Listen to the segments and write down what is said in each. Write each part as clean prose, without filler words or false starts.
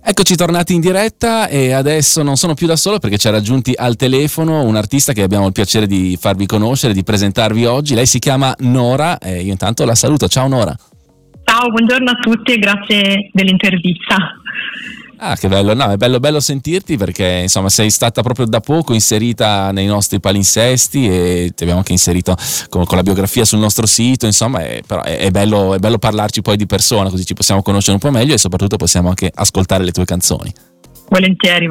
Eccoci tornati in diretta e adesso non sono più da solo perché ci ha raggiunti al telefono un artista che abbiamo il piacere di farvi conoscere, di presentarvi oggi. Lei si chiama Nora e io intanto la saluto. Ciao Nora. Ciao, buongiorno a tutti e grazie dell'intervista. Ah, che bello, no, è bello sentirti perché insomma sei stata proprio da poco inserita nei nostri palinsesti e ti abbiamo anche inserito con la biografia sul nostro sito, insomma, però è bello parlarci poi di persona, così ci possiamo conoscere un po' meglio e soprattutto possiamo anche ascoltare le tue canzoni. Volentieri.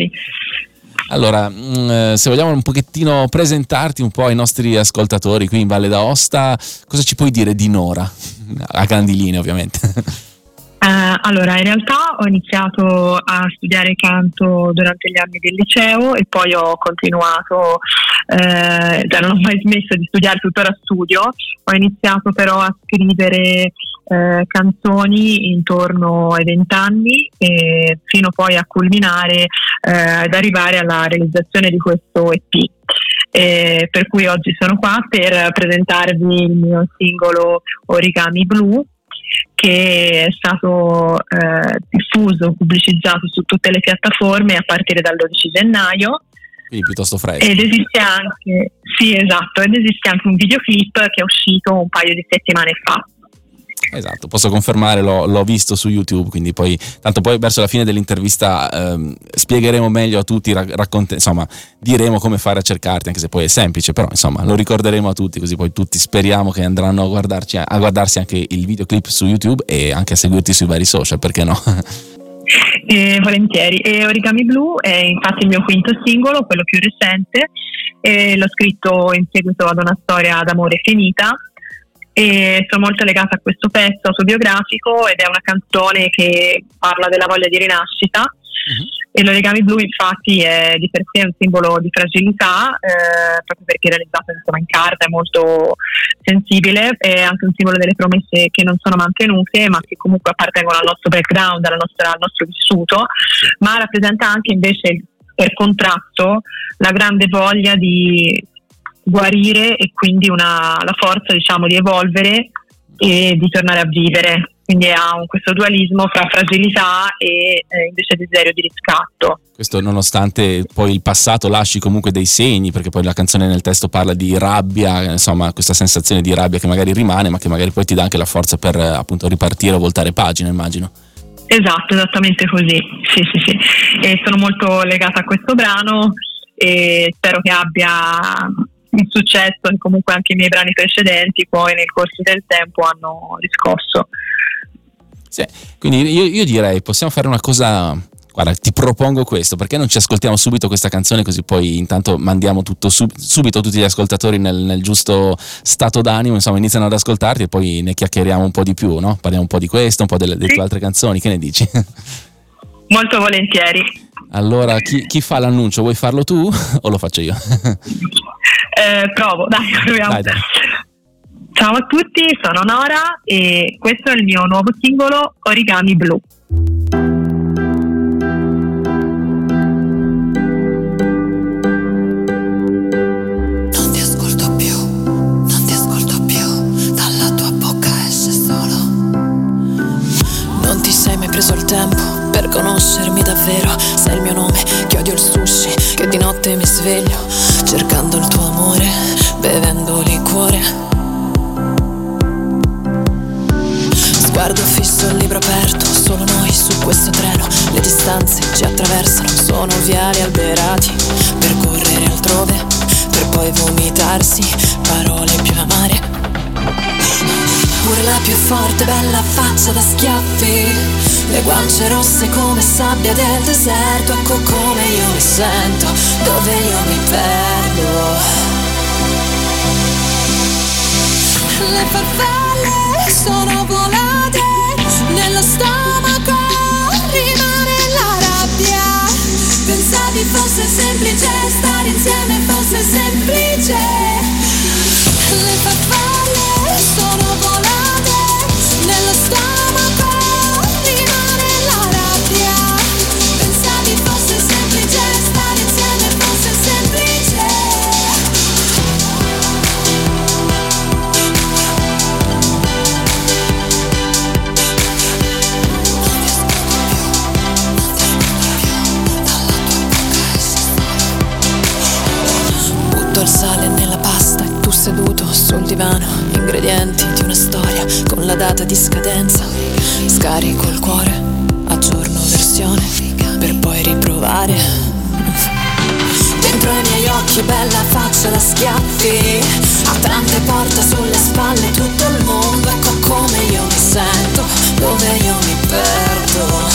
Allora, se vogliamo un pochettino presentarti un po' ai nostri ascoltatori qui in Valle d'Aosta, cosa ci puoi dire di Nora? A grandi linee, ovviamente. Allora, in realtà ho iniziato a studiare canto durante gli anni del liceo e poi ho continuato, non ho mai smesso di studiare, tuttora studio. Ho iniziato però a scrivere canzoni intorno ai 20 anni e fino poi a culminare ad arrivare alla realizzazione di questo EP. Per cui oggi sono qua per presentarvi il mio singolo Origami Blu, che è stato diffuso, pubblicizzato su tutte le piattaforme a partire dal 12 gennaio. Quindi piuttosto fresco. Ed esiste anche un videoclip che è uscito un paio di settimane fa. Esatto, posso confermare, l'ho visto su YouTube, quindi poi verso la fine dell'intervista spiegheremo meglio a tutti, insomma diremo come fare a cercarti, anche se poi è semplice, però insomma lo ricorderemo a tutti, così poi tutti speriamo che andranno a guardarsi anche il videoclip su YouTube e anche a seguirti sui vari social, perché no? Volentieri. E Origami Blu è infatti il mio quinto singolo, quello più recente, e l'ho scritto in seguito ad una storia d'amore finita. E sono molto legata a questo pezzo autobiografico ed è una canzone che parla della voglia di rinascita. E l'origami blu infatti è di per sé un simbolo di fragilità, proprio perché è realizzato insomma in carta, è molto sensibile, è anche un simbolo delle promesse che non sono mantenute ma che comunque appartengono al nostro background, al nostro vissuto, ma rappresenta anche invece per contrasto la grande voglia di guarire e quindi la forza diciamo di evolvere e di tornare a vivere, quindi ha questo dualismo fra fragilità e invece desiderio di riscatto. Questo nonostante poi il passato lasci comunque dei segni, perché poi la canzone nel testo parla di rabbia, insomma questa sensazione di rabbia che magari rimane ma che magari poi ti dà anche la forza per appunto ripartire o voltare pagina, immagino. Esatto, esattamente così, sì. E sono molto legata a questo brano e spero che abbia il successo e comunque anche i miei brani precedenti poi nel corso del tempo hanno riscosso. Sì, quindi io direi possiamo fare una cosa, guarda, ti propongo questo, perché non ci ascoltiamo subito questa canzone, così poi intanto mandiamo subito tutti gli ascoltatori nel giusto stato d'animo, insomma iniziano ad ascoltarti e poi ne chiacchieriamo un po' di più, no? Parliamo un po' di questo, un po' delle tue altre canzoni, che ne dici? Molto volentieri. Allora chi fa l'annuncio? Vuoi farlo tu o lo faccio io? Provo, proviamo. Dai. Ciao a tutti, sono Nora e questo è il mio nuovo singolo Origami Blu. Non ti ascolto più, dalla tua bocca esce solo. Non ti sei mai preso il tempo per conoscermi davvero. Sei il mio nome, che odio il sushi, che di notte mi sveglio cercando il tuo amore, bevendo liquore. Sguardo fisso, il libro aperto, solo noi su questo treno. Le distanze ci attraversano, sono viali alberati, percorrere altrove, per poi vomitarsi parole più amare. Pure la più forte, bella faccia da schiaffi, le guance rosse come sabbia del deserto. Ecco come io mi sento, dove io mi perdo. Le farfalle sono volate, nello stomaco rimane la rabbia. Pensavi fosse semplice, stare insieme fosse semplice. Le farfalle sono volate, nello stomaco rimane la rabbia. Pensavi fosse semplice, stare insieme fosse semplice. frammenti di una storia con la data di scadenza. Scarico il cuore, aggiorno versione per poi riprovare. Dentro i miei occhi bella faccia da schiaffi, a tante porte sulle spalle tutto il mondo. Ecco come io mi sento, dove io mi perdo.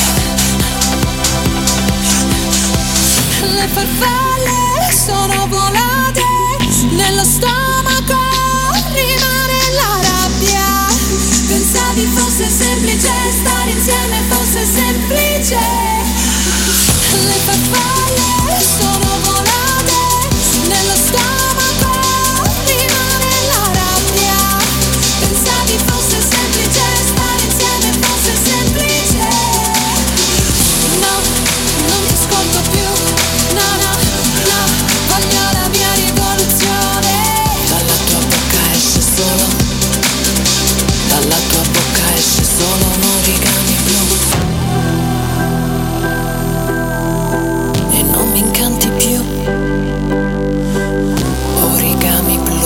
Le farfalle sono volate, nello stomaco rimane la rabbia. Pensavi fosse semplice, stare insieme fosse semplice. Le farfalle sono volate, nello stomaco rimane la rabbia. Pensavi fosse semplice, stare insieme fosse semplice. No, non ti ascolto più. No, no, no, voglio la mia rivoluzione. Dalla tua bocca esce solo, dalla tua bocca esce solo un origami blu. E non mi incanti più, origami blu.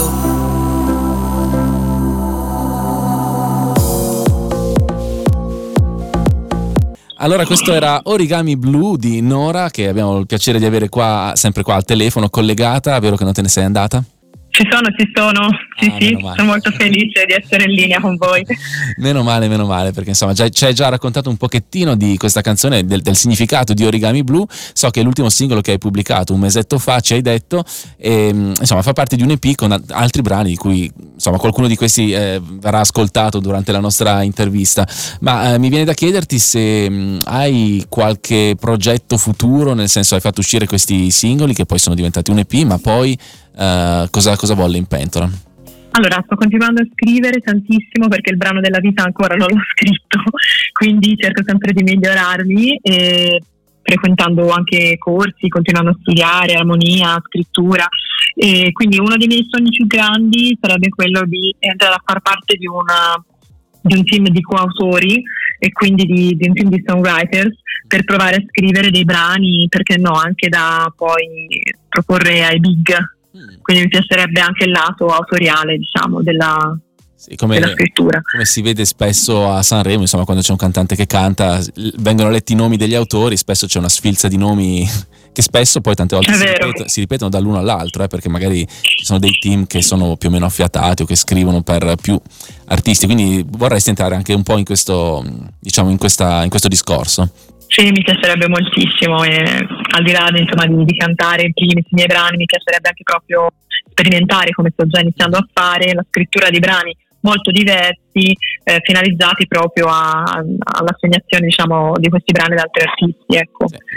Allora, questo era Origami Blu di Nora, che abbiamo il piacere di avere qua, sempre qua al telefono, collegata. Vero che non te ne sei andata? Ci sono. Sì, sono molto felice di essere in linea con voi. Meno male, perché insomma ci hai già raccontato un pochettino di questa canzone, del significato di Origami Blu. So che è l'ultimo singolo che hai pubblicato un mesetto fa, ci hai detto, e insomma fa parte di un EP con altri brani di cui insomma qualcuno di questi verrà ascoltato durante la nostra intervista. Ma mi viene da chiederti se hai qualche progetto futuro, nel senso, hai fatto uscire questi singoli che poi sono diventati un EP, ma poi cosa bolle in pentola? Allora, sto continuando a scrivere tantissimo perché il brano della vita ancora non l'ho scritto, quindi cerco sempre di migliorarmi, e frequentando anche corsi, continuando a studiare armonia, scrittura, e quindi uno dei miei sogni più grandi sarebbe quello di entrare a far parte di un team di coautori e quindi di un team di songwriters, per provare a scrivere dei brani, perché no, anche da poi proporre ai big. Quindi mi piacerebbe anche il lato autoriale, diciamo, della scrittura. Come si vede spesso a Sanremo, insomma, quando c'è un cantante che canta, vengono letti i nomi degli autori, spesso c'è una sfilza di nomi che spesso poi tante volte si ripetono dall'uno all'altro, perché magari ci sono dei team che sono più o meno affiatati o che scrivono per più artisti, quindi vorresti entrare anche un po' in questo, diciamo, in questo discorso. Sì, mi piacerebbe moltissimo, e al di là di cantare i miei brani, mi piacerebbe anche proprio sperimentare, come sto già iniziando a fare, la scrittura di brani molto diversi, finalizzati proprio all'assegnazione, diciamo, di questi brani ad altri artisti, ecco. Sì,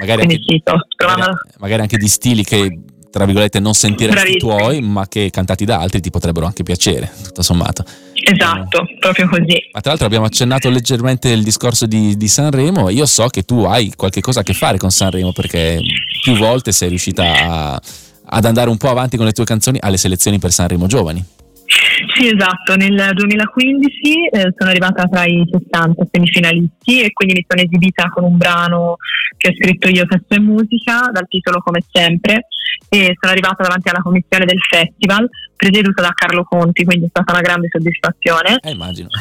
magari anche di stili che, tra virgolette, non sentiresti tuoi, ma che cantati da altri ti potrebbero anche piacere, tutto sommato. Esatto, proprio così. Ma tra l'altro abbiamo accennato leggermente il discorso di Sanremo. Io so che tu hai qualche cosa a che fare con Sanremo, perché più volte sei riuscita ad andare un po' avanti con le tue canzoni alle selezioni per Sanremo Giovani. Sì, esatto, nel 2015 sono arrivata tra i 60 semifinalisti, e quindi mi sono esibita con un brano che ho scritto io, testo e musica, dal titolo Come sempre, e sono arrivata davanti alla commissione del festival, presieduta da Carlo Conti, quindi è stata una grande soddisfazione. Immagino.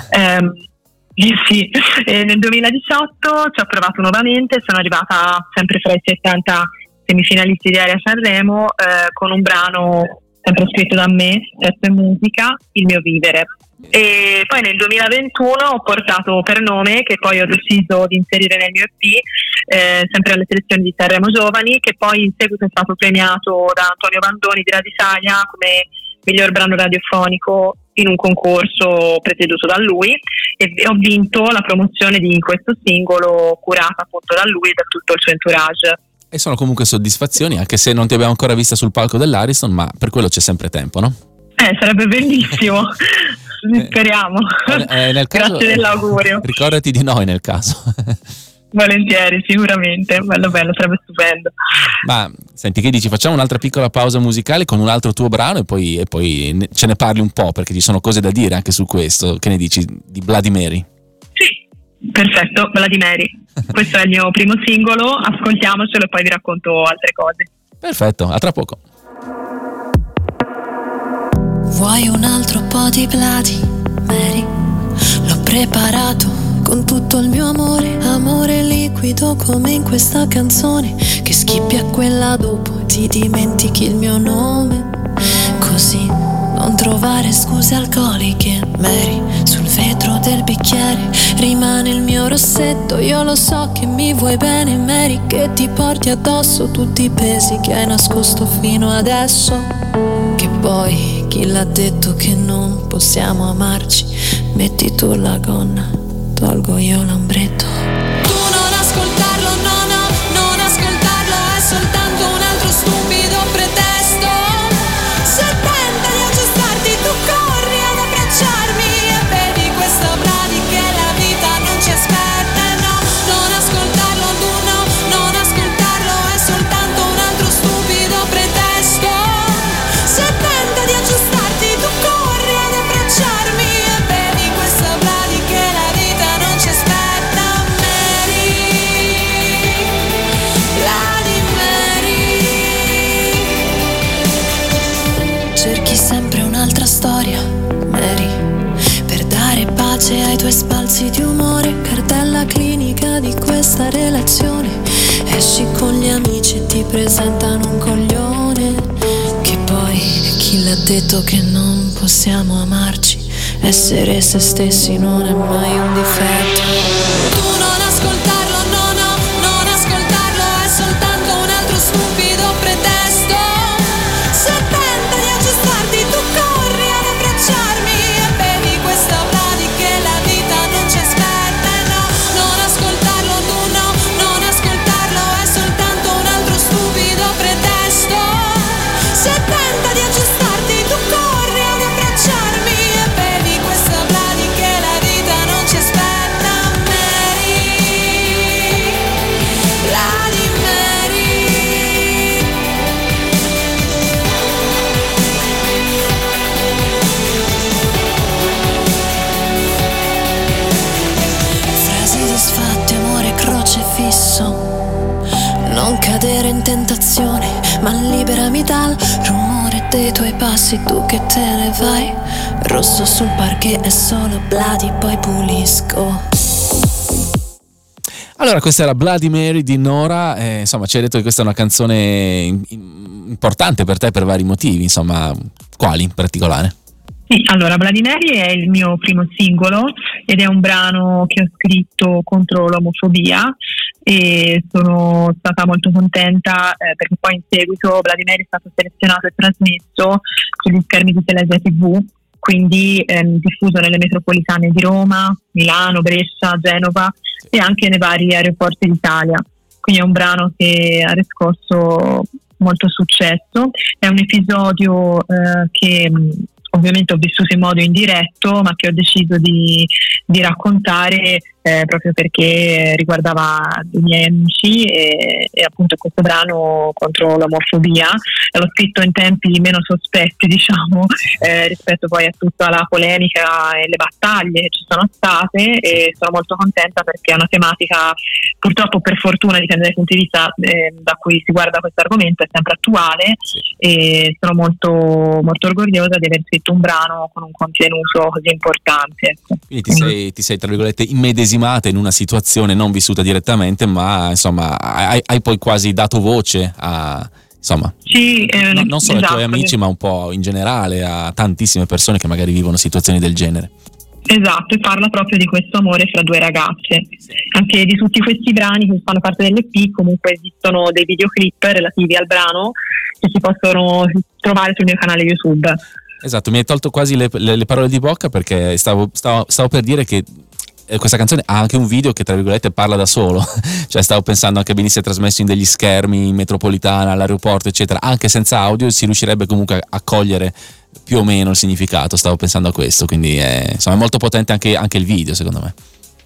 Sì, e nel 2018 ci ho provato nuovamente, sono arrivata sempre fra i 70 semifinalisti di Area Sanremo, con un brano sempre scritto da me, testo e musica, Il mio vivere. E poi nel 2021 ho portato Per nome, che poi ho deciso di inserire nel mio EP, sempre alle selezioni di Sanremo Giovani, che poi in seguito è stato premiato da Antonio Bandoni di Radio Italia come miglior brano radiofonico in un concorso presieduto da lui, e ho vinto la promozione di questo singolo, curata appunto da lui e da tutto il suo entourage. E sono comunque soddisfazioni, anche se non ti abbiamo ancora vista sul palco dell'Ariston, ma per quello c'è sempre tempo, no? Sarebbe bellissimo. Speriamo. Nel caso, grazie dell'augurio. Ricordati di noi nel caso. Volentieri, sicuramente. Bello, sarebbe stupendo. Ma senti, che dici? Facciamo un'altra piccola pausa musicale con un altro tuo brano e poi ce ne parli un po', perché ci sono cose da dire anche su questo. Che ne dici di Bloody Mary? Sì, perfetto, Bloody Mary. Questo è il mio primo singolo, ascoltiamocelo e poi vi racconto altre cose. Perfetto, a tra poco. Vuoi un altro po' di Bloody Mary. L'ho preparato con tutto il mio amore, amore liquido come in questa canzone, che schippi a quella dopo e ti dimentichi il mio nome. Così non trovare scuse alcoliche, Mary. Sul vetro del bicchiere rimane il mio rossetto. Io lo so che mi vuoi bene, Mary, che ti porti addosso tutti i pesi che hai nascosto fino adesso. Che poi chi l'ha detto che non possiamo amarci? Metti tu la gonna, tolgo io l'ombretto. Tu non ascoltarlo, no, no, non ascoltarlo, è soltanto un altro stupido pretesto. Se tenta di aggiustarti, tu corri ad abbracciarmi e vedi questa bradi che la vita non ci aspetta. No, non ascoltarlo, tu no, non ascoltarlo, è soltanto un altro stupido pretesto. Se tenta di aggiustarti, tu corri ad abbracciarmi e vedi questa bradi che la vita non ci aspetta. Mary, Bloody Mary. Cerchi sempre un'altra storia, Mary, per dare pace ai tuoi sbalzi di umore. Cartella clinica di questa relazione. Esci con gli amici e ti presentano un coglione. Che poi chi l'ha detto che non possiamo amarci? Essere se stessi non è mai un difetto. Tu non ascoltarlo, no, no, non ascoltarlo, è soltanto un altro stupido pretesto. Se tenta di aggiustarti, tu corri ad abbracciarmi e bevi questa bradi che la vita non ci aspetta. No, non ascoltarlo, tu no, non ascoltarlo, è soltanto un altro stupido pretesto. Se tenta di aggiustarti, tu corri ad abbracciarmi e bevi questa bradi che la vita non ci aspetta. Mary, Bloody Mary. Frasi disfatte, amore crocefisso. Non cadere in tentazione, ma liberami dal rumore dei tuoi passi, tu che te ne vai. Rosso sul parquet è solo Bloody, poi pulisco. Allora, questa era Bloody Mary di Nora, insomma ci hai detto che questa è una canzone importante per te per vari motivi, insomma, quali in particolare? Sì, allora Bloody Mary è il mio primo singolo ed è un brano che ho scritto contro l'omofobia e sono stata molto contenta perché poi in seguito Bloody Mary è stato selezionato e trasmesso sugli schermi di Telesia TV, quindi diffuso nelle metropolitane di Roma, Milano, Brescia, Genova e anche nei vari aeroporti d'Italia. Quindi è un brano che ha riscosso molto successo, è un episodio che ovviamente ho vissuto in modo indiretto, ma che ho deciso di raccontare proprio perché riguardava i miei amici e appunto questo brano contro l'omofobia l'ho scritto in tempi meno sospetti, diciamo, rispetto poi a tutta la polemica e le battaglie che ci sono state, e sono molto contenta perché è una tematica, purtroppo, per fortuna, dipende dai punti di vista da cui si guarda questo argomento, è sempre attuale. Sì. E sono molto, molto orgogliosa di aver scritto un brano con un contenuto così importante. Quindi ti sei tra virgolette immedesimata in una situazione non vissuta direttamente, ma insomma hai poi quasi dato voce a, insomma, sì, non solo ai tuoi amici, ma un po' in generale a tantissime persone che magari vivono situazioni del genere. Esatto, e parla proprio di questo amore fra due ragazze. Anche di tutti questi brani che fanno parte dell'EP, comunque esistono dei videoclip relativi al brano che si possono trovare sul mio canale YouTube. Esatto, mi hai tolto quasi le parole di bocca, perché stavo per dire che questa canzone ha anche un video che tra virgolette parla da solo, cioè stavo pensando anche venisse trasmesso in degli schermi in metropolitana, all'aeroporto eccetera, anche senza audio si riuscirebbe comunque a cogliere più o meno il significato, stavo pensando a questo, quindi insomma è molto potente anche il video, secondo me.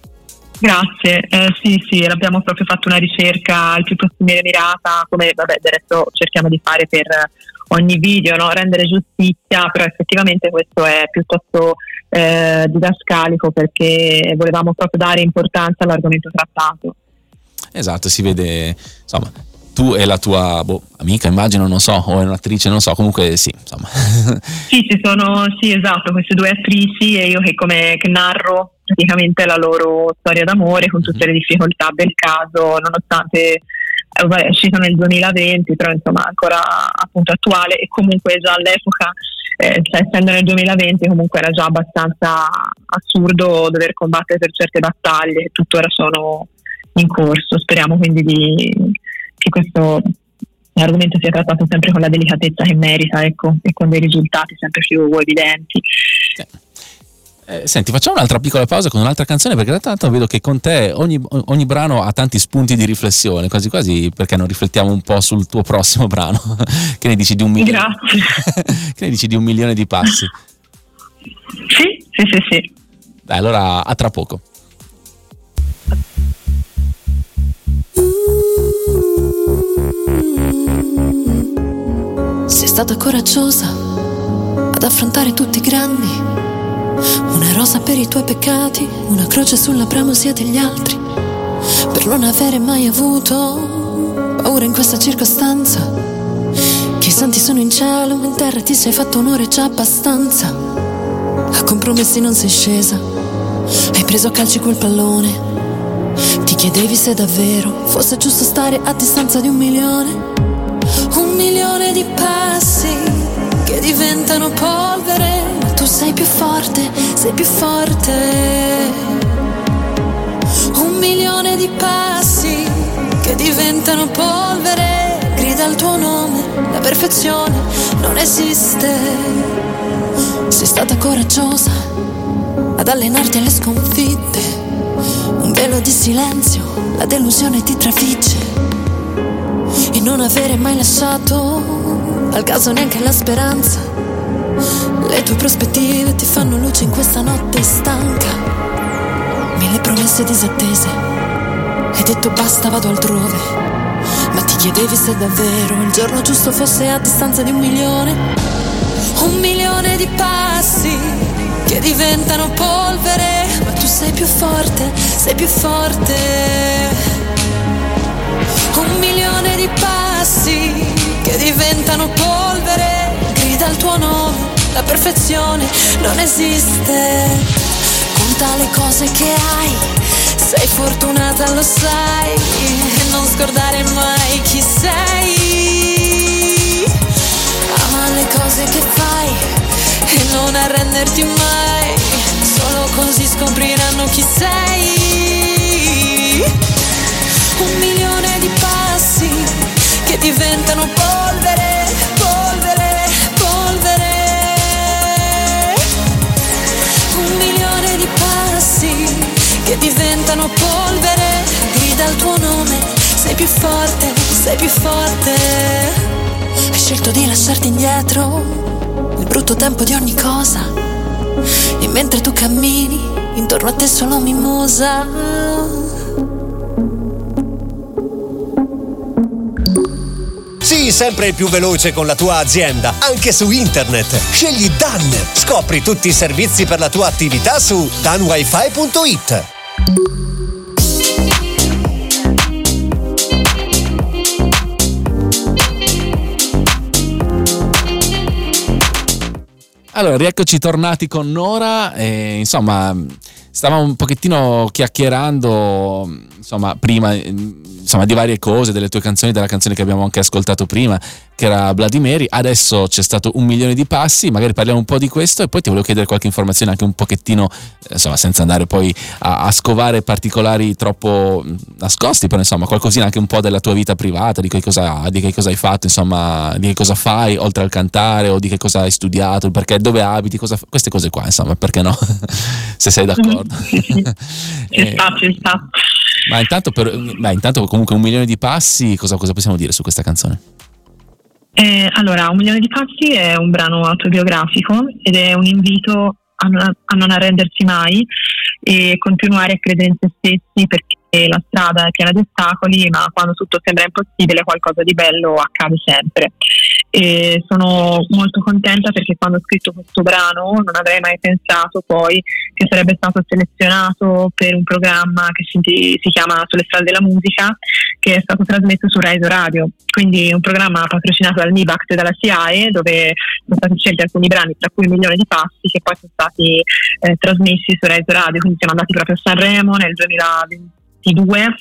Grazie, sì, abbiamo proprio fatto una ricerca il più possibile mirata, come del resto cerchiamo di fare per ogni video, no? Rendere giustizia, però effettivamente questo è piuttosto didascalico, perché volevamo proprio dare importanza all'argomento trattato. Esatto, si vede, insomma, tu e la tua amica, immagino, non so, o è un'attrice, non so, comunque sì, insomma. Sì, esatto, queste due attrici e io che narro praticamente la loro storia d'amore con tutte le difficoltà del caso, nonostante è uscita nel 2020, però insomma ancora appunto attuale, e comunque già all'epoca, essendo nel 2020, comunque era già abbastanza assurdo dover combattere per certe battaglie che tuttora sono in corso. Speriamo quindi che questo l'argomento sia trattato sempre con la delicatezza che merita, ecco, e con dei risultati sempre più evidenti. Senti, facciamo un'altra piccola pausa con un'altra canzone, perché tanto vedo che con te ogni brano ha tanti spunti di riflessione, quasi quasi perché non riflettiamo un po' sul tuo prossimo brano. Che ne dici di 1 milione? Grazie. Che ne dici di 1 milione di passi? Sì. Dai, allora a tra poco. Sei stata coraggiosa ad affrontare tutti i grandi. Una rosa per i tuoi peccati, una croce sulla bramosia degli altri, per non avere mai avuto paura in questa circostanza. Che i santi sono in cielo, in terra ti sei fatto onore già abbastanza. A compromessi non sei scesa, hai preso a calci quel pallone. Ti chiedevi se davvero fosse giusto stare a distanza di 1 milione. 1 milione di passi che diventano polvere, ma tu sei più forte, sei più forte. 1 milione di passi che diventano polvere, grida il tuo nome, la perfezione non esiste. Sei stata coraggiosa ad allenarti alle sconfitte, un velo di silenzio, la delusione ti trafigge, e non avere mai lasciato al caso neanche la speranza. Le tue prospettive ti fanno luce in questa notte stanca. 1000 promesse disattese, hai detto basta, vado altrove, ma ti chiedevi se davvero il giorno giusto fosse a distanza di 1 milione. 1 milione di passi che diventano polvere, ma tu sei più forte, sei più forte. 1 milione di passi che diventano polvere, grida il tuo nome, la perfezione non esiste. Conta le cose che hai, sei fortunata, lo sai, e non scordare mai chi sei. Ama le cose che fai e non arrenderti mai, solo così scopriranno chi sei. 1 milione di passi che diventano polvere, polvere, polvere. 1 milione di passi che diventano polvere, grida il tuo nome, sei più forte, sei più forte. Hai scelto di lasciarti indietro il brutto tempo di ogni cosa, e mentre tu cammini intorno a te solo mimosa. Sii sempre più veloce con la tua azienda, anche su internet. Scegli Dan. Scopri tutti i servizi per la tua attività su danwifi.it. Allora, rieccoci tornati con Nora, e insomma stavamo un pochettino chiacchierando, insomma, prima, insomma, di varie cose, delle tue canzoni, della canzone che abbiamo anche ascoltato prima, che era Bloody Mary. Adesso c'è stato 1 milione di passi, magari parliamo un po' di questo, e poi ti volevo chiedere qualche informazione anche un pochettino, insomma, senza andare poi a scovare particolari troppo nascosti, però insomma qualcosina anche un po' della tua vita privata, di che cosa hai fatto, insomma, di che cosa fai oltre al cantare, o di che cosa hai studiato, perché, dove abiti, queste cose qua, insomma, perché no? Se sei d'accordo. Ci sta. Ma intanto comunque 1 milione di passi, cosa possiamo dire su questa canzone? Allora, 1 milione di passi è un brano autobiografico ed è un invito a non arrendersi mai e continuare a credere in se stessi, perché la strada è piena di ostacoli, ma quando tutto sembra impossibile qualcosa di bello accade sempre. E sono molto contenta perché quando ho scritto questo brano non avrei mai pensato poi che sarebbe stato selezionato per un programma che si chiama Sulle strade della musica, che è stato trasmesso su Rai Radio, quindi un programma patrocinato dal MIBACT e dalla SIAE, dove sono stati scelti alcuni brani, tra cui 1 milione di passi, che poi sono stati trasmessi su Rai Radio, quindi siamo andati proprio a Sanremo nel 2022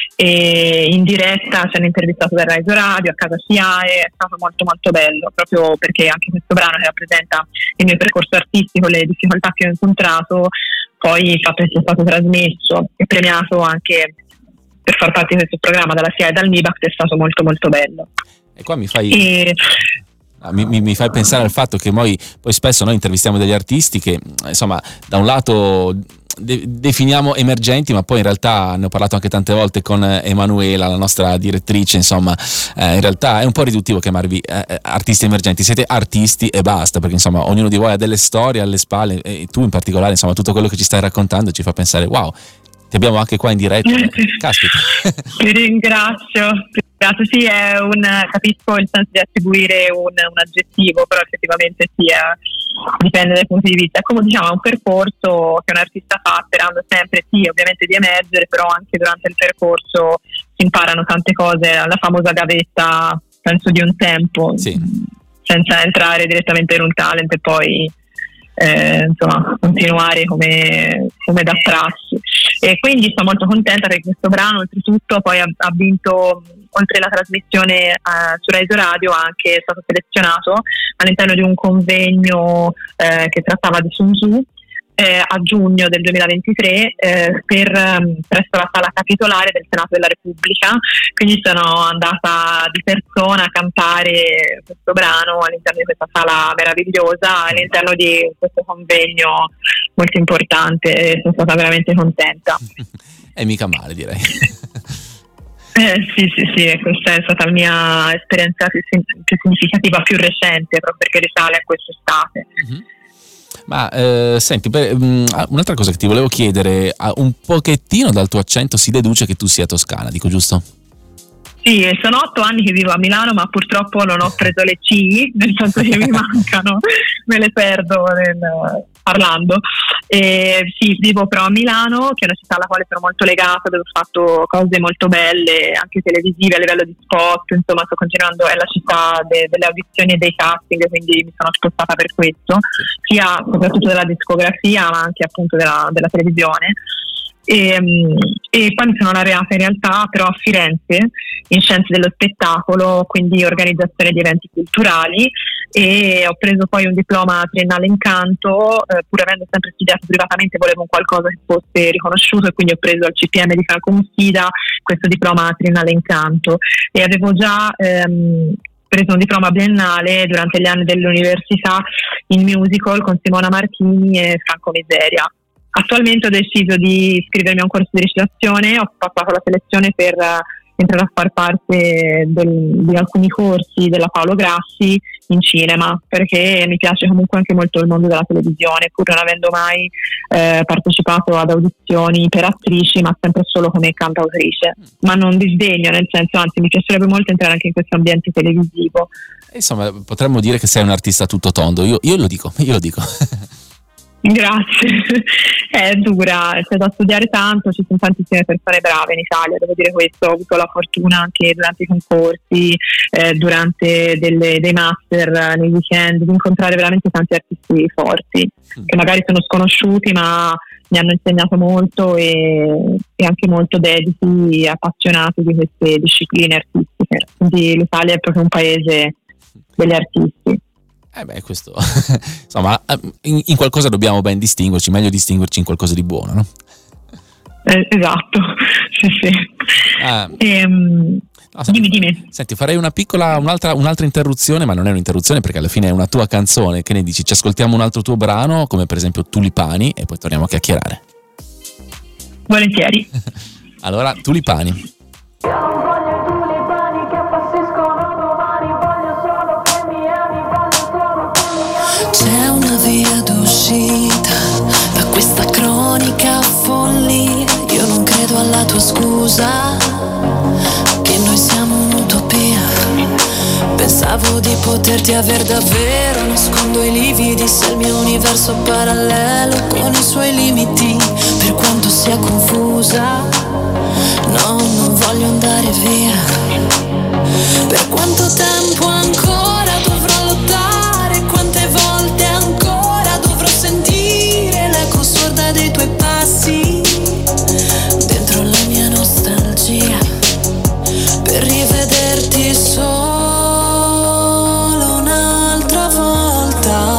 e in diretta ci hanno intervistato da Rai Radio a casa SIAE. È stato molto molto bello, proprio perché anche questo brano che rappresenta il mio percorso artistico, le difficoltà che ho incontrato, poi il fatto che sia stato trasmesso e premiato anche per far parte di questo programma dalla SIAE e dal MIBACT è stato molto molto bello. E qua mi fai pensare al fatto che poi spesso noi intervistiamo degli artisti che insomma da un lato definiamo emergenti, ma poi in realtà ne ho parlato anche tante volte con Emanuela, la nostra direttrice, insomma in realtà è un po' riduttivo chiamarvi artisti emergenti, siete artisti e basta, perché insomma ognuno di voi ha delle storie alle spalle e tu in particolare, insomma tutto quello che ci stai raccontando ci fa pensare wow, ti abbiamo anche qua in diretta. Caspita. Ti ringrazio. Sì, capisco il senso di attribuire un aggettivo, però effettivamente sì, dipende dai punti di vista. Come diciamo, è un percorso che un artista fa sperando sempre sì, ovviamente di emergere, però anche durante il percorso si imparano tante cose, la famosa gavetta, penso di un tempo, sì, senza entrare direttamente in un talent e poi insomma continuare come da prassi. E quindi sono molto contenta perché questo brano oltretutto poi ha vinto, oltre alla trasmissione su Rai Radio, anche è stato selezionato all'interno di un convegno che trattava di Sun Tzu a giugno del 2023 presso la sala capitolare del Senato della Repubblica. Quindi sono andata di persona a cantare questo brano all'interno di questa sala meravigliosa, all'interno di questo convegno molto importante, e sono stata veramente contenta. E mica male, direi. Sì, questa è stata la mia esperienza più significativa, più recente, proprio perché risale a quest'estate. Ma senti, un'altra cosa che ti volevo chiedere, un pochettino dal tuo accento si deduce che tu sia toscana, dico giusto? Sì, sono 8 anni che vivo a Milano, ma purtroppo non ho preso le C, nel senso che mi mancano, me le perdo parlando. Sì, vivo però a Milano, che è una città alla quale sono molto legata, dove ho fatto cose molto belle, anche televisive a livello di spot, insomma sto continuando, è la città delle audizioni e dei casting, quindi mi sono spostata per questo, sia soprattutto della discografia, ma anche appunto della televisione. E poi mi sono laureata in realtà però a Firenze in scienze dello spettacolo, quindi organizzazione di eventi culturali, e ho preso poi un diploma triennale in canto, pur avendo sempre studiato privatamente volevo un qualcosa che fosse riconosciuto, e quindi ho preso al CPM di Franco Mussida questo diploma triennale in canto, e avevo già preso un diploma biennale durante gli anni dell'università in musical con Simona Martini e Franco Miseria. Attualmente ho deciso di iscrivermi a un corso di recitazione, ho passato la selezione per entrare a far parte di alcuni corsi della Paolo Grassi in cinema, perché mi piace comunque anche molto il mondo della televisione, pur non avendo mai partecipato ad audizioni per attrici, ma sempre solo come cantautrice. Ma non disdegno, nel senso, anzi mi piacerebbe molto entrare anche in questo ambiente televisivo. Insomma, potremmo dire che sei un artista tutto tondo, io lo dico. Grazie, è dura, c'è da studiare tanto, ci sono tantissime persone brave in Italia, devo dire questo. Ho avuto la fortuna anche durante i concorsi, durante dei master nei weekend, di incontrare veramente tanti artisti forti che magari sono sconosciuti ma mi hanno insegnato molto e anche molto dediti e appassionati di queste discipline artistiche. Quindi l'Italia è proprio un paese degli artisti. Questo insomma, in qualcosa dobbiamo ben distinguerci, meglio distinguerci in qualcosa di buono, no? Esatto, sì. Dimmi. Senti, farei un'altra interruzione, ma non è un'interruzione perché alla fine è una tua canzone. Che ne dici? Ci ascoltiamo un altro tuo brano, come per esempio Tulipani, e poi torniamo a chiacchierare. Volentieri. Allora, Tulipani. C'è una via d'uscita da questa cronica follia. Io non credo alla tua scusa. Pensavo di poterti aver davvero, nascondo i lividi se il mio universo parallelo con i suoi limiti, per quanto sia confusa. No, non voglio andare via. Per quanto tempo ancora dovrò lottare, quante volte ancora dovrò sentire l'eco sorda dei tuoi passi dentro la mia nostalgia, per rivederti solo un'altra volta.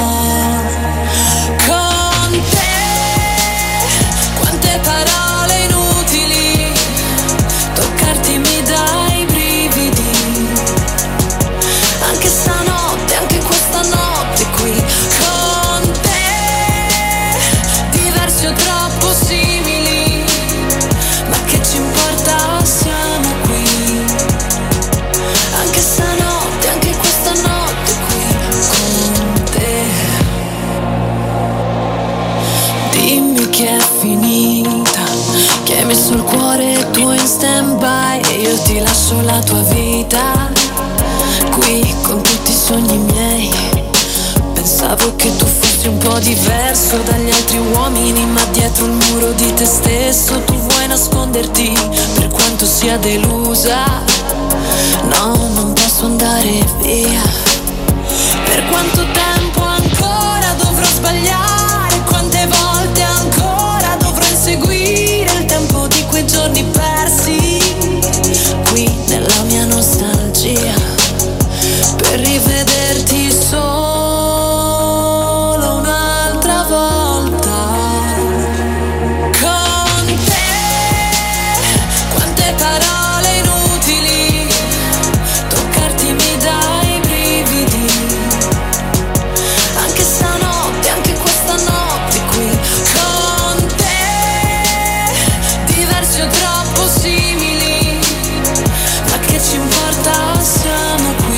Con te, quante parole inutili, toccarti mi dà i brividi, anche stanotte, anche questa notte qui. Con te, diversi o troppo simili, ma che ci importa, siamo qui. Anche stanotte, anche questa notte qui con te. Dimmi che è finita, che hai messo il cuore tuo in stand-by e io ti lascio la tua vita qui con tutti i sogni miei. Pensavo che tu fossi un po' diverso dagli altri uomini, ma dietro il muro di te stesso tu vuoi nasconderti, per quanto sia delusa. No, non posso andare via. Per quanto tempo ancora dovrò sbagliare, quante volte ancora dovrò inseguire il tempo di quei giorni persi qui nella mia nostalgia, per rivederti solo un'altra volta. Con te, quante parole inutili, toccarti mi dà i brividi, anche stanotte, anche questa notte qui. Con te, diversi o troppo simili, ma che ci importa, siamo qui.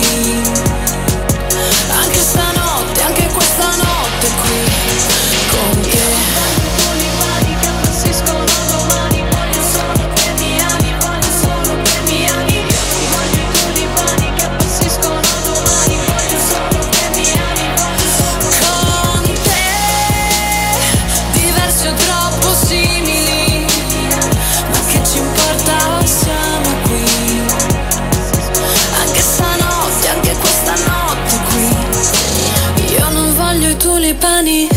Anche stanotte, anche questa notte qui con te. Voglio che appassiscono domani, voglio solo che mi ami, voglio solo che mi ami. Voglio i tulipani che appassiscono domani, voglio solo che mi ami. Con te, diversi o troppo simili, ma che ci importa, siamo qui. Anche stanotte, anche questa notte qui. Io non voglio i tulipani.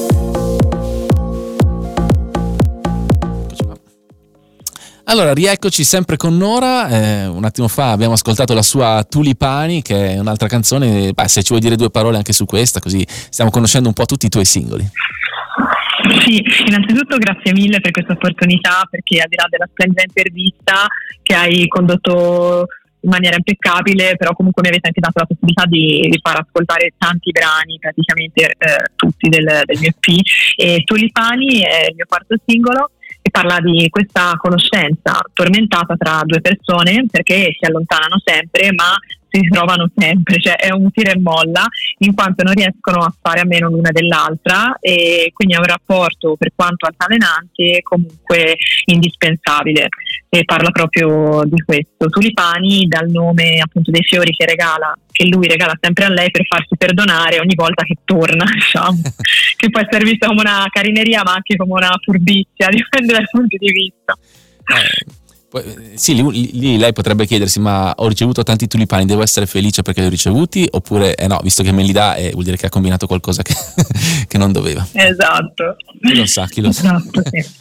Allora, rieccoci sempre con Nora. Un attimo fa abbiamo ascoltato la sua Tulipani, che è un'altra canzone. Beh, se ci vuoi dire due parole anche su questa, così stiamo conoscendo un po' tutti i tuoi singoli. Sì, innanzitutto grazie mille per questa opportunità, perché al di là della splendida intervista che hai condotto in maniera impeccabile, però comunque mi avete anche dato la possibilità di far ascoltare tanti brani, praticamente tutti del mio EP. E Tulipani è il mio quarto singolo e parla di questa conoscenza tormentata tra due persone, perché si allontanano sempre ma si trovano sempre, cioè è un tira e molla, in quanto non riescono a fare a meno l'una dell'altra, e quindi è un rapporto, per quanto altalenante, comunque indispensabile, e parla proprio di questo. Tulipani dal nome appunto dei fiori che lui regala sempre a lei per farsi perdonare ogni volta che torna, diciamo, che può essere vista come una carineria ma anche come una furbizia, dipende dai punti di vista. Sì, lì lei potrebbe chiedersi: ma ho ricevuto tanti tulipani, devo essere felice perché li ho ricevuti? Oppure no, visto che me li dà, vuol dire che ha combinato qualcosa che non doveva. Esatto. Chi lo sa. Esatto, sì.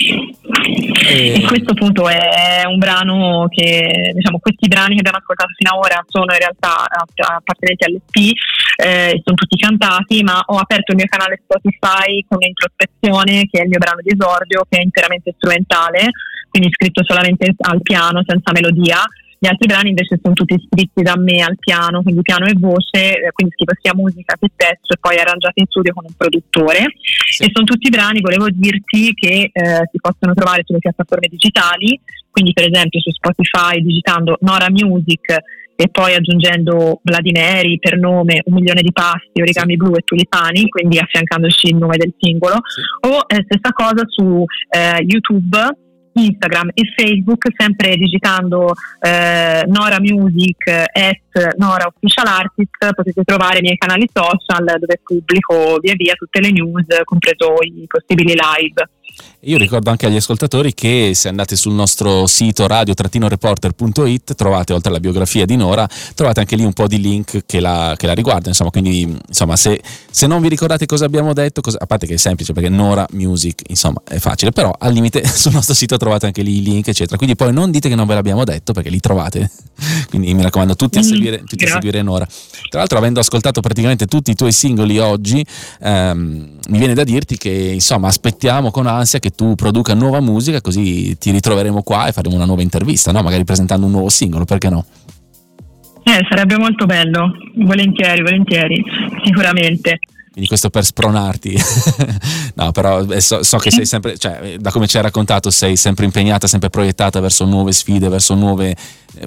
E questo appunto è un brano che, diciamo, questi brani che abbiamo ascoltato fino ad ora sono in realtà appartenenti all'EP, sono tutti cantati, ma ho aperto il mio canale Spotify con un'introspezione, che è il mio brano di esordio, che è interamente strumentale, quindi scritto solamente al piano, senza melodia. Gli altri brani invece sono tutti scritti da me al piano, quindi piano e voce, quindi scrivo sia musica che testo e poi arrangiati in studio con un produttore. Sì. E sono tutti brani, volevo dirti, che si possono trovare sulle piattaforme digitali, quindi per esempio su Spotify digitando Nora Music e poi aggiungendo Vladimiri per nome, 1 milione di passi, origami blu e tulipani, quindi affiancandoci il nome del singolo. Sì. O stessa cosa su YouTube, Instagram e Facebook, sempre digitando Nora Music @Nora Official Artist, potete trovare i miei canali social dove pubblico via via tutte le news, compreso i possibili live. Io ricordo anche agli ascoltatori che se andate sul nostro sito radio-reporter.it trovate, oltre alla biografia di Nora, trovate anche lì un po' di link che la riguardano, insomma, quindi insomma se non vi ricordate cosa abbiamo detto, a parte che è semplice perché Nora Music, insomma, è facile, però al limite sul nostro sito trovate anche lì i link eccetera, quindi poi non dite che non ve l'abbiamo detto perché li trovate, quindi mi raccomando tutti a seguire Nora. Tra l'altro, avendo ascoltato praticamente tutti i tuoi singoli oggi, mi viene da dirti che insomma aspettiamo con ansia che tu produca nuova musica, così ti ritroveremo qua e faremo una nuova intervista, no? Magari presentando un nuovo singolo, perché no? Sarebbe molto bello, volentieri, sicuramente. Quindi questo per spronarti. No, però so che sei sempre, cioè, da come ci hai raccontato, sei sempre impegnata, sempre proiettata verso nuove sfide, verso nuove,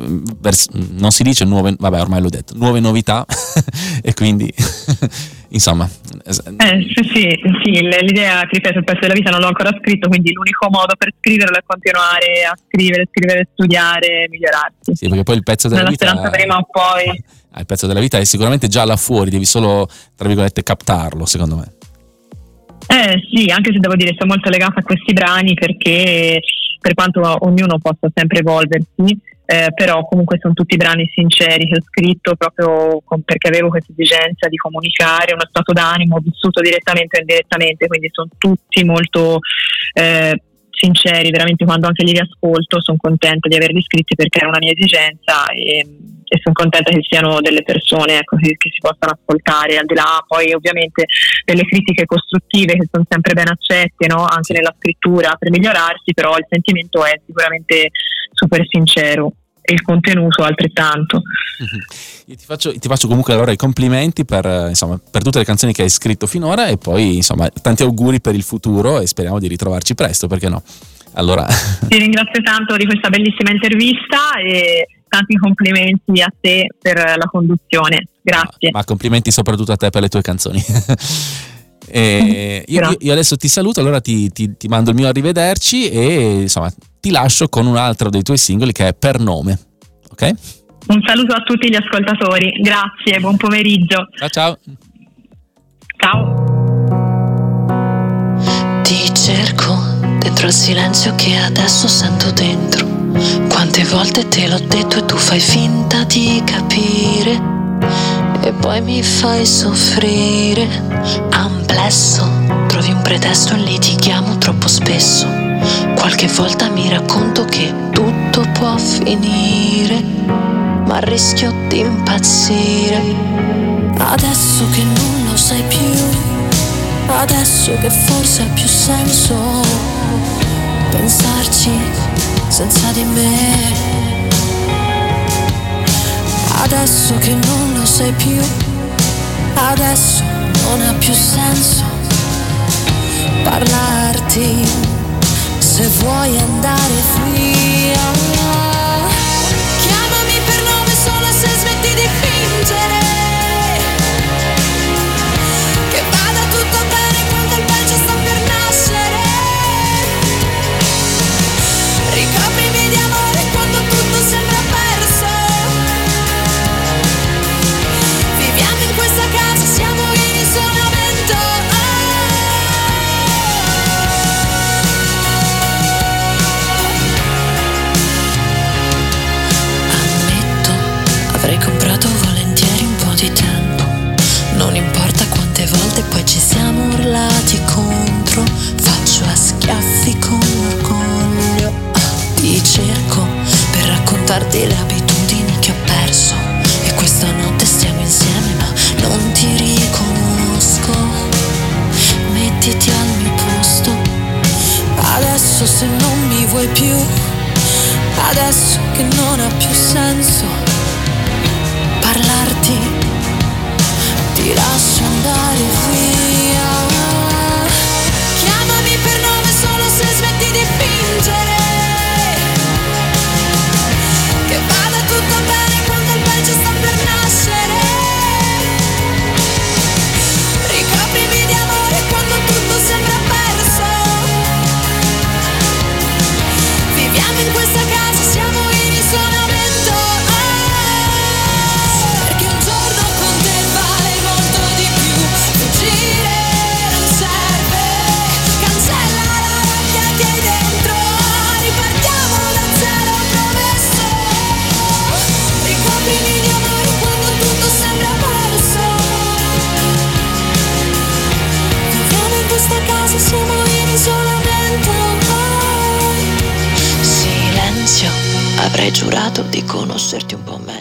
non si dice nuove, vabbè, ormai l'ho detto, nuove novità. E quindi insomma sì, l'idea, ti ripeto, il pezzo della vita non l'ho ancora scritto, quindi l'unico modo per scriverlo è continuare a scrivere, studiare, migliorarsi. Sì, perché poi il pezzo della vita, speranza prima o poi, il pezzo della vita è sicuramente già là fuori, devi solo, tra virgolette, captarlo, secondo me. Sì, anche se devo dire sono molto legata a questi brani, perché per quanto ognuno possa sempre evolversi, però comunque sono tutti brani sinceri che ho scritto proprio perché avevo questa esigenza di comunicare uno stato d'animo vissuto direttamente o indirettamente, quindi sono tutti molto sinceri, veramente. Quando anche li riascolto sono contenta di averli scritti perché era una mia esigenza, e sono contenta che siano delle persone, ecco, che si possano ascoltare, al di là poi ovviamente delle critiche costruttive che sono sempre ben accette, no? Anche nella scrittura per migliorarsi, però il sentimento è sicuramente super sincero e il contenuto altrettanto. Io ti faccio comunque allora i complimenti per tutte le canzoni che hai scritto finora, e poi insomma tanti auguri per il futuro e speriamo di ritrovarci presto, perché no? Allora ti ringrazio tanto di questa bellissima intervista e tanti complimenti a te per la conduzione, grazie. Ma complimenti soprattutto a te per le tue canzoni. Io adesso ti saluto, allora ti mando il mio arrivederci e insomma ti lascio con un altro dei tuoi singoli che è Per Nome, ok? Un saluto a tutti gli ascoltatori, grazie, buon pomeriggio. Ciao. Ti cerco dentro il silenzio che adesso sento dentro. Quante volte te l'ho detto e tu fai finta di capire, e poi mi fai soffrire. Amplesso, trovi un pretesto e litighiamo troppo spesso. Qualche volta mi racconto che tutto può finire, ma rischio di impazzire. Adesso che non lo sai più, adesso che forse ha più senso pensarci senza di me. Adesso che non lo sai più, adesso non ha più senso parlarti se vuoi andare via. Chiamami per nome solo se smetti di fingere che vada tutto bene quando il peggio sta per nascere. Ricoprimi di amore quando tutto sembra perso. Viviamo in questa casa, siamo in isolamento. Ammetto, avrei comprato volentieri un po' di tempo. Non importa quante volte poi ci siamo urlati contro. Faccio a schiaffi con l'orgoglio. Ti cerco per raccontarti le abitudini che ho perso, e questa notte stiamo insieme ma non ti riconosco. Mettiti al mio posto adesso se non mi vuoi più, adesso che non ha più senso parlarti, ti lascio andare via. Chiamami per nome solo se smetti di fingere che vada tutto bene quando il peggio sta per nascere. Ricoprimi di amore quando tutto sembra perso. casa siamo in isolamento. Silenzio, avrei giurato di conoscerti un po' meglio.